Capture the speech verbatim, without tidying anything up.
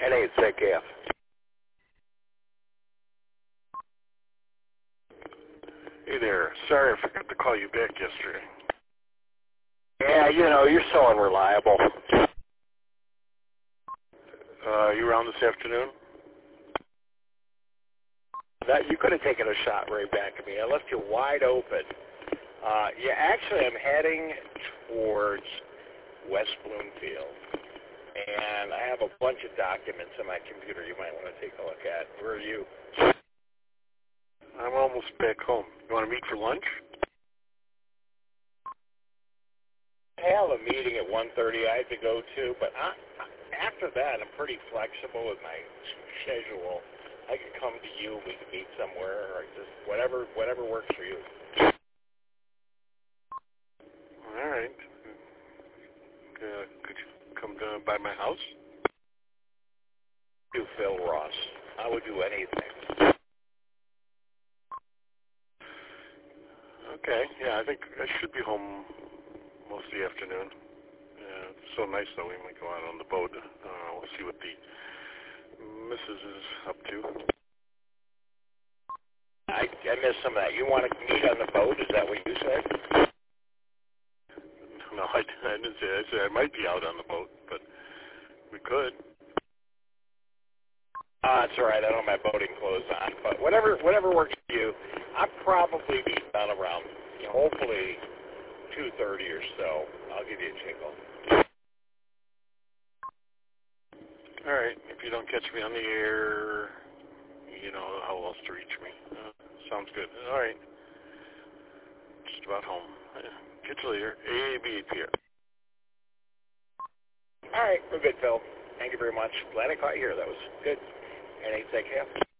N eight Z K F. Hey there. Sorry I forgot to call you back yesterday. Yeah, you know, you're so unreliable. Uh, you around this afternoon? That you could have taken a shot right back at me. I left you wide open. Uh, yeah, actually, I'm heading towards West Bloomfield, and I have a bunch of documents in my computer you might want to take a look at. Where are you? I'm almost back home. You want to meet for lunch? I have a meeting at one thirty I have to go to, but I, after that, I'm pretty flexible with my schedule. I could come to you, we could meet somewhere, or just whatever whatever works for you. All right. Uh, could you come down by my house? Do Phil Ross. I would do anything. Okay. Yeah, I think I should be home most of the afternoon. Yeah, it's so nice, though. We might go out on the boat. Uh, we'll see what the missus is up to. I, I missed some of that. You want to meet on the boat? Is that what you said? No, I, I didn't say that. I said I might be out on the boat, but we could. Uh, that's all right. I don't have my boating clothes on, but whatever whatever works for you. I'll probably be done around, you know, hopefully two thirty or so. I'll give you a tinkle. All right. If you don't catch me on the air, you know how else to reach me. Uh, sounds good. All right. Just about home. Yeah. Catch you later. A B P R. All right. We're good, Phil. Thank you very much. Glad I caught you here. That was good. And eight, take care.